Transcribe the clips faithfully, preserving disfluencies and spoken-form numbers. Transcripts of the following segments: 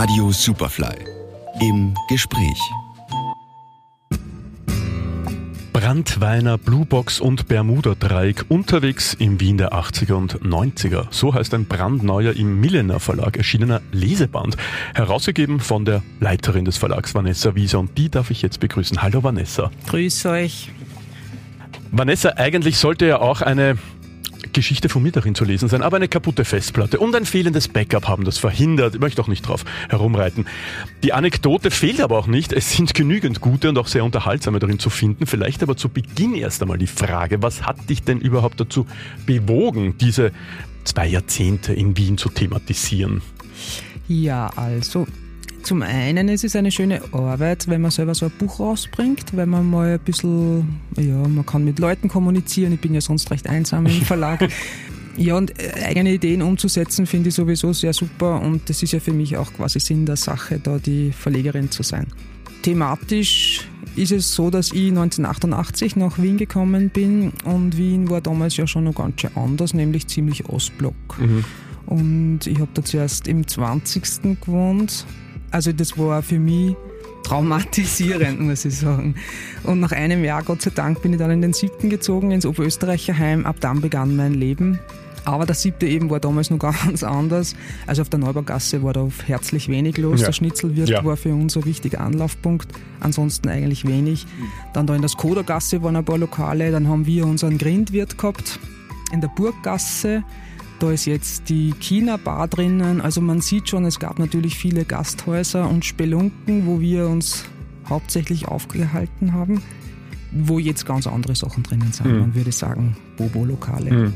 Radio Superfly im Gespräch. Brandweiner, Bluebox und Bermuda-Dreieck unterwegs im Wien der achtziger und neunziger. So heißt ein brandneuer im Millenor Verlag erschienener Leseband, herausgegeben von der Leiterin des Verlags, Vanessa Wieser. Und die darf ich jetzt begrüßen. Hallo Vanessa. Grüß euch. Vanessa, eigentlich sollte ja auch eine Geschichte von mir darin zu lesen sein, aber eine kaputte Festplatte und ein fehlendes Backup haben das verhindert. Ich möchte auch nicht drauf herumreiten. Die Anekdote fehlt aber auch nicht. Es sind genügend gute und auch sehr unterhaltsame darin zu finden. Vielleicht aber zu Beginn erst einmal die Frage, was hat dich denn überhaupt dazu bewogen, diese zwei Jahrzehnte in Wien zu thematisieren? Ja, also zum einen ist es eine schöne Arbeit, wenn man selber so ein Buch rausbringt, weil man mal ein bisschen, ja, man kann mit Leuten kommunizieren. Ich bin ja sonst recht einsam im Verlag. Ja, und eigene Ideen umzusetzen, finde ich sowieso sehr super, und das ist ja für mich auch quasi Sinn der Sache, da die Verlegerin zu sein. Thematisch ist es so, dass ich neunzehnhundertachtundachtzig nach Wien gekommen bin, und Wien war damals ja schon noch ganz schön anders, nämlich ziemlich Ostblock. Mhm. Und ich habe da zuerst im zwanzigsten gewohnt. Also das war für mich traumatisierend, muss ich sagen. Und nach einem Jahr, Gott sei Dank, bin ich dann in den siebten gezogen, ins Oberösterreicherheim. Ab dann begann mein Leben. Aber der siebte eben war damals noch ganz anders. Also auf der Neubaugasse war da herzlich wenig los. Ja. Der Schnitzelwirt ja. war für uns ein wichtiger Anlaufpunkt. Ansonsten eigentlich wenig. Dann da in der Skoda-Gasse waren ein paar Lokale. Dann haben wir unseren Grindwirt gehabt. In der Burggasse. Da ist jetzt die China-Bar drinnen. Also man sieht schon, es gab natürlich viele Gasthäuser und Spelunken, wo wir uns hauptsächlich aufgehalten haben, wo jetzt ganz andere Sachen drinnen sind. Mhm. Man würde sagen, Bobo-Lokale. Mhm.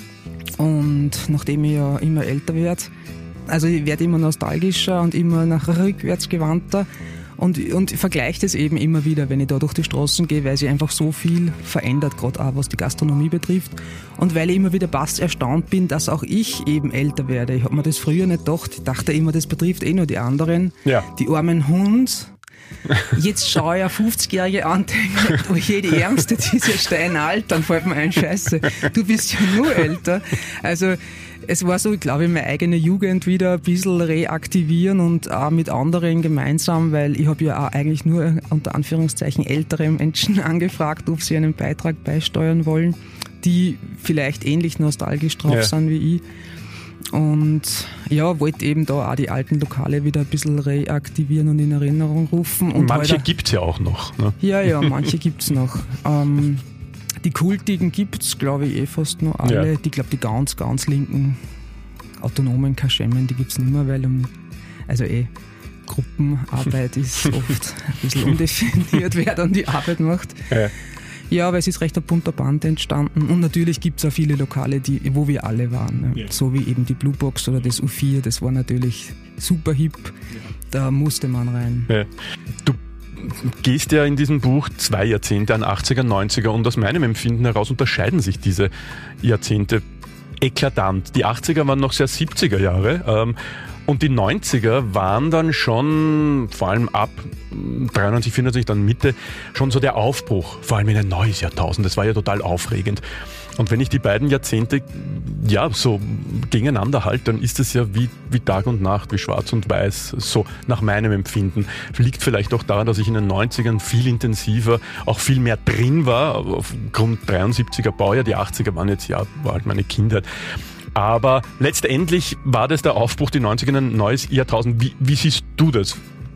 Und nachdem ich ja immer älter werde, also ich werde immer nostalgischer und immer nach rückwärts gewandter. Und, und vergleicht es eben immer wieder, wenn ich da durch die Straßen gehe, weil sich einfach so viel verändert, gerade auch was die Gastronomie betrifft. Und weil ich immer wieder fast erstaunt bin, dass auch ich eben älter werde. Ich habe mir das früher nicht gedacht. Ich dachte immer, das betrifft eh nur die anderen. Ja. Die armen Hunde. Jetzt schaue ich eine fünfzigjährige an, denke, oh je, die Ärmste, die ist ja steinalt, dann fällt mir ein, Scheiße, du bist ja nur älter. Also es war so, ich glaube, meine eigene Jugend wieder ein bisschen reaktivieren und auch mit anderen gemeinsam, weil ich habe ja auch eigentlich nur unter Anführungszeichen ältere Menschen angefragt, ob sie einen Beitrag beisteuern wollen, die vielleicht ähnlich nostalgisch drauf ja. sind wie ich. Und ja, wollte eben da auch die alten Lokale wieder ein bisschen reaktivieren und in Erinnerung rufen. Und manche gibt es ja auch noch. Ne? Ja, ja, manche gibt es noch. Ähm, die kultigen gibt es, glaube ich, eh fast noch alle. Ja. Die, glaube die ganz, ganz linken autonomen Kaschemmen, die gibt es nicht mehr, weil um, also eh, Gruppenarbeit ist oft ein bisschen undefiniert, wer dann die Arbeit macht. Ja. Ja, aber es ist recht ein bunter Band entstanden, und natürlich gibt es auch viele Lokale, die, wo wir alle waren. Ne? Ja. So wie eben die Bluebox oder das U vier, das war natürlich super hip, ja. Da musste man rein. Ja. Du gehst ja in diesem Buch zwei Jahrzehnte an achtziger, neunziger, und aus meinem Empfinden heraus unterscheiden sich diese Jahrzehnte eklatant. Die achtziger waren noch sehr siebziger Jahre, ähm, und die neunziger waren dann schon, vor allem ab dreiundneunzig, vierundneunzig, dann Mitte, schon so der Aufbruch, vor allem in ein neues Jahrtausend. Das war ja total aufregend. Und wenn ich die beiden Jahrzehnte ja so gegeneinander halte, dann ist es ja wie, wie Tag und Nacht, wie Schwarz und Weiß, so nach meinem Empfinden. Liegt vielleicht auch daran, dass ich in den neunzigern viel intensiver, auch viel mehr drin war, aufgrund dreiundsiebziger Baujahr. Die achtziger waren jetzt, ja, war halt meine Kindheit. Aber letztendlich war das der Aufbruch, die neunziger, ein neues Jahrtausend. Wie, wie siehst du das?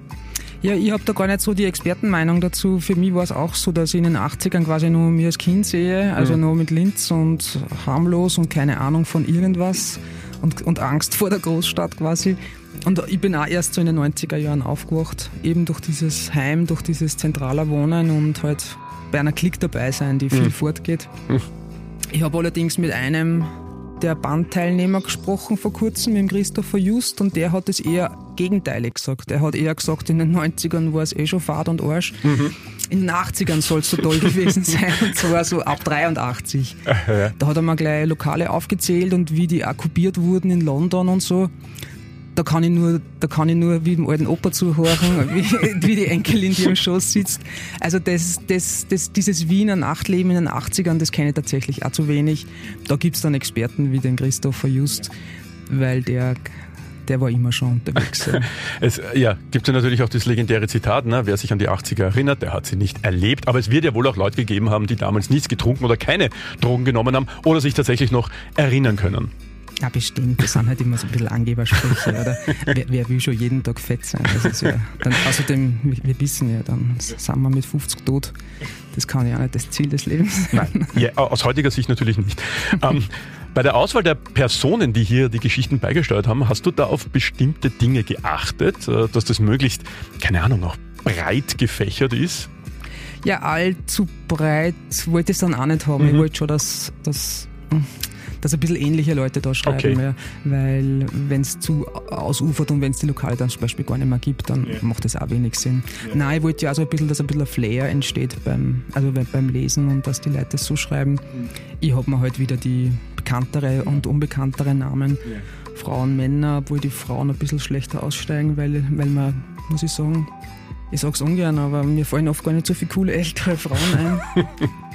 Ja, ich habe da gar nicht so die Expertenmeinung dazu. Für mich war es auch so, dass ich in den achtzigern quasi nur mich als Kind sehe, also mhm. nur mit Linz und harmlos und keine Ahnung von irgendwas und, und Angst vor der Großstadt quasi. Und ich bin auch erst so in den neunziger Jahren aufgewacht, eben durch dieses Heim, durch dieses zentraler Wohnen und halt bei einer Klick dabei sein, die viel mhm. fortgeht. Mhm. Ich habe allerdings mit einem der Bandteilnehmer gesprochen vor kurzem, mit dem Christopher Just, und der hat es eher gegenteilig gesagt. Er hat eher gesagt, in den neunzigern war es eh schon Fahrt und Arsch. Mhm. In den achtzigern soll es so toll gewesen sein, und zwar so ab dreiundachtzig. Ja. Da hat er mir gleich Lokale aufgezählt und wie die okkupiert wurden in London und so. Da kann ich nur, da kann ich nur wie dem alten Opa zuhören, wie, wie die Enkelin, die am Schoß sitzt. Also das, das, das, dieses Wiener Nachtleben in den achtzigern, das kenne ich tatsächlich auch zu wenig. Da gibt es dann Experten wie den Christopher Just, weil der der war immer schon unterwegs. Ja, es ja, gibt ja natürlich auch das legendäre Zitat, ne? Wer sich an die achtziger erinnert, der hat sie nicht erlebt. Aber es wird ja wohl auch Leute gegeben haben, die damals nichts getrunken oder keine Drogen genommen haben oder sich tatsächlich noch erinnern können. Ja, bestimmt. Das sind halt immer so ein bisschen Angebersprüche. Oder? Wer, wer will schon jeden Tag fett sein? Das ist ja, dann, außerdem, wir wissen ja, dann sind wir mit fünfzig tot. Das kann ja auch nicht das Ziel des Lebens sein. Nein, ja, aus heutiger Sicht natürlich nicht. ähm, bei der Auswahl der Personen, die hier die Geschichten beigesteuert haben, hast du da auf bestimmte Dinge geachtet, dass das möglichst, keine Ahnung, auch breit gefächert ist? Ja, allzu breit wollte ich es dann auch nicht haben. Mhm. Ich wollte schon, dass... dass dass ein bisschen ähnliche Leute da schreiben, okay. ja, weil wenn es zu ausufert und wenn es die Lokale dann zum Beispiel gar nicht mehr gibt, dann ja. macht das auch wenig Sinn. Ja. Nein, ich wollte ja auch so ein bisschen, dass ein bisschen ein Flair entsteht beim, also beim Lesen und dass die Leute das so schreiben. Mhm. Ich habe mir halt wieder die bekanntere und unbekanntere Namen, ja. Frauen, Männer, obwohl die Frauen ein bisschen schlechter aussteigen, weil, weil man, muss ich sagen, ich sage es ungern, aber mir fallen oft gar nicht so viele coole ältere Frauen ein.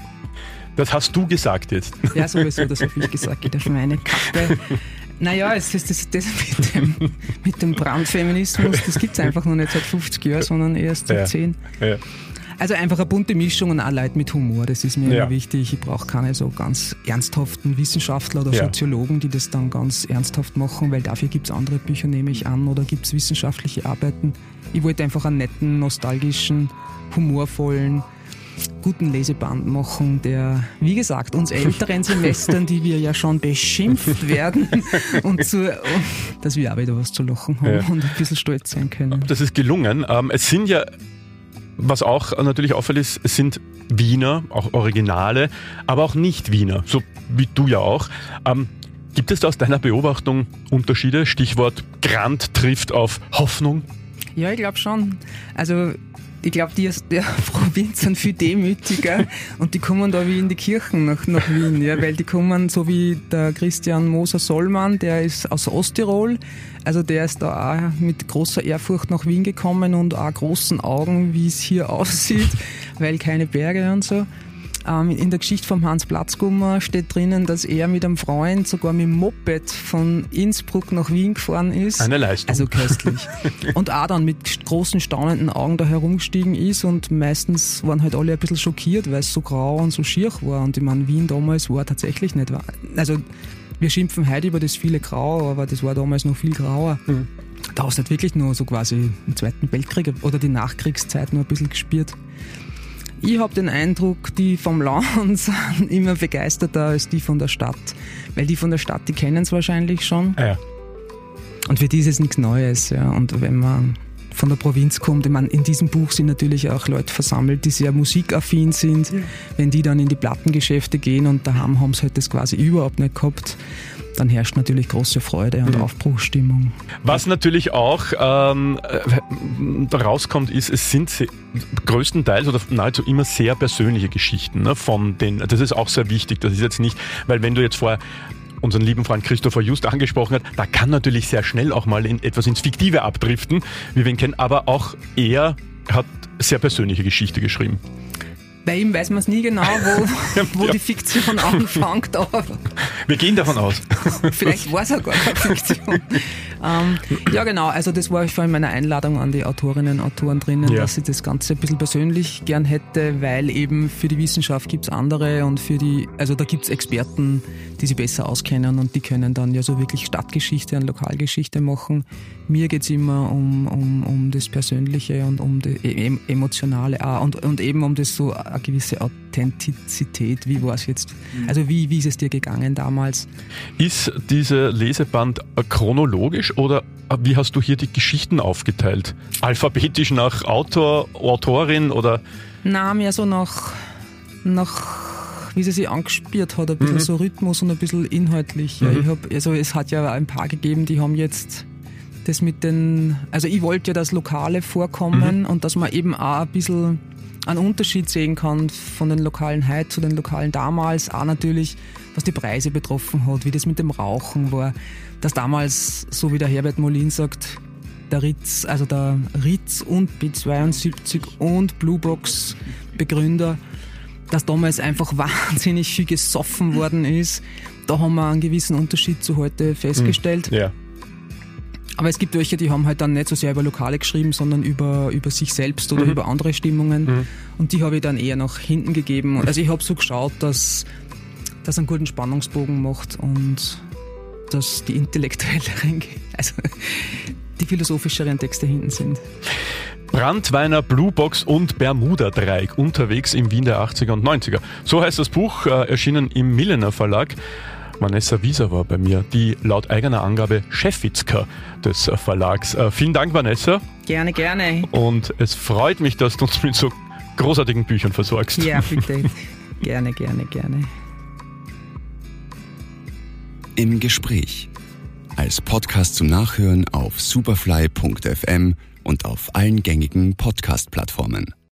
Das hast du gesagt jetzt. Ja, sowieso, das habe ich gesagt, geht ja schon meine Kappe. Naja, es ist das, das mit dem, mit dem Brandfeminismus, das gibt es einfach noch nicht seit fünfzig Jahren, sondern erst seit ja. zehn. Ja. Also einfach eine bunte Mischung und auch Leute mit Humor, das ist mir ja. immer wichtig. Ich brauche keine so ganz ernsthaften Wissenschaftler oder ja. Soziologen, die das dann ganz ernsthaft machen, weil dafür gibt es andere Bücher, nehme ich an, oder gibt es wissenschaftliche Arbeiten. Ich wollte einfach einen netten, nostalgischen, humorvollen, guten Leseband machen, der, wie gesagt, uns älteren Semestern, die wir ja schon beschimpft werden, und zu, dass wir auch wieder was zu lachen haben ja. und ein bisschen stolz sein können. Das ist gelungen. Es sind ja, was auch natürlich auffällt, ist, es sind Wiener, auch Originale, aber auch Nicht-Wiener, so wie du ja auch. Gibt es da aus deiner Beobachtung Unterschiede? Stichwort Grand trifft auf Hoffnung? Ja, ich glaube schon. Also ich glaube, die aus der Provinz sind viel demütiger und die kommen da wie in die Kirchen nach, nach Wien, ja, weil die kommen so wie der Christian Moser-Sollmann, der ist aus Osttirol, also der ist da auch mit großer Ehrfurcht nach Wien gekommen und auch großen Augen, wie es hier aussieht, weil keine Berge und so. In der Geschichte vom Hans Platzgummer steht drinnen, dass er mit einem Freund sogar mit dem Moped von Innsbruck nach Wien gefahren ist. Eine Leistung. Also köstlich. Und auch dann mit großen, staunenden Augen da herumgestiegen ist und meistens waren halt alle ein bisschen schockiert, weil es so grau und so schier war. Und ich meine, Wien damals war tatsächlich nicht wahr. Also wir schimpfen heute über das viele Grau, aber das war damals noch viel grauer. Mhm. Da hast du halt wirklich nur so quasi im Zweiten Weltkrieg oder die Nachkriegszeit noch ein bisschen gespürt. Ich habe den Eindruck, die vom Land sind immer begeisterter als die von der Stadt. Weil die von der Stadt, die kennen es wahrscheinlich schon. Ah ja. Und für die ist es nichts Neues. Ja. Und wenn man von der Provinz kommt, ich meine, in diesem Buch sind natürlich auch Leute versammelt, die sehr musikaffin sind. Ja. Wenn die dann in die Plattengeschäfte gehen und daheim haben sie halt das quasi überhaupt nicht gehabt, dann herrscht natürlich große Freude und mhm. Aufbruchsstimmung. Was natürlich auch ähm, rauskommt, ist, es sind se- größtenteils oder nahezu immer sehr persönliche Geschichten, ne, von den, das ist auch sehr wichtig, das ist jetzt nicht, weil wenn du jetzt vorher unseren lieben Freund Christopher Just angesprochen hast, da kann natürlich sehr schnell auch mal in etwas ins Fiktive abdriften, wie wir ihn kennen, aber auch er hat sehr persönliche Geschichte geschrieben. Bei ihm weiß man es nie genau, wo, wo ja. die Fiktion anfängt. Aber wir gehen davon aus. Vielleicht war es auch gar keine Fiktion. ähm, ja genau, also das war schon in meiner Einladung an die Autorinnen und Autoren drinnen, ja. dass ich das Ganze ein bisschen persönlich gern hätte, weil eben für die Wissenschaft gibt es andere und für die, also da gibt es Experten, die sich besser auskennen und die können dann ja so wirklich Stadtgeschichte und Lokalgeschichte machen. Mir geht es immer um, um, um das Persönliche und um das Emotionale auch und, und eben um das so eine gewisse Authentizität. Wie war es jetzt? Also wie, wie ist es dir gegangen damals? Ist dieser Leseband chronologisch oder wie hast du hier die Geschichten aufgeteilt? Alphabetisch nach Autor, Autorin oder? Nein, mehr so nach, nach wie sie sich angespielt hat, ein bisschen mhm. so Rhythmus und ein bisschen inhaltlich. Mhm. Ich hab, also es hat ja ein paar gegeben, die haben jetzt das mit den, also ich wollte ja, dass Lokale vorkommen mhm. und dass man eben auch ein bisschen einen Unterschied sehen kann von den Lokalen heute zu den Lokalen damals. Auch natürlich, was die Preise betroffen hat, wie das mit dem Rauchen war. Dass damals, so wie der Herbert Molin sagt, der Ritz, also der Ritz und B zweiundsiebzig und Bluebox Begründer, dass damals einfach wahnsinnig viel gesoffen worden ist. Da haben wir einen gewissen Unterschied zu heute festgestellt. Ja. Aber es gibt welche, die haben halt dann nicht so sehr über Lokale geschrieben, sondern über, über sich selbst oder mhm. über andere Stimmungen. Mhm. Und die habe ich dann eher nach hinten gegeben. Also ich habe so geschaut, dass das einen guten Spannungsbogen macht und dass die intellektuelleren, also die philosophischeren Texte hinten sind. Brandweiner, Bluebox und Bermuda-Dreieck unterwegs im Wien der achtziger und neunziger. So heißt das Buch, äh, erschienen im Millenor Verlag. Vanessa Wieser war bei mir, die laut eigener Angabe Chefwitzka des Verlags. Äh, vielen Dank, Vanessa. Gerne, gerne. Und es freut mich, dass du uns mit so großartigen Büchern versorgst. Ja, bitte. Gerne, gerne, gerne. Im Gespräch. Als Podcast zum Nachhören auf superfly punkt f m und auf allen gängigen Podcast-Plattformen.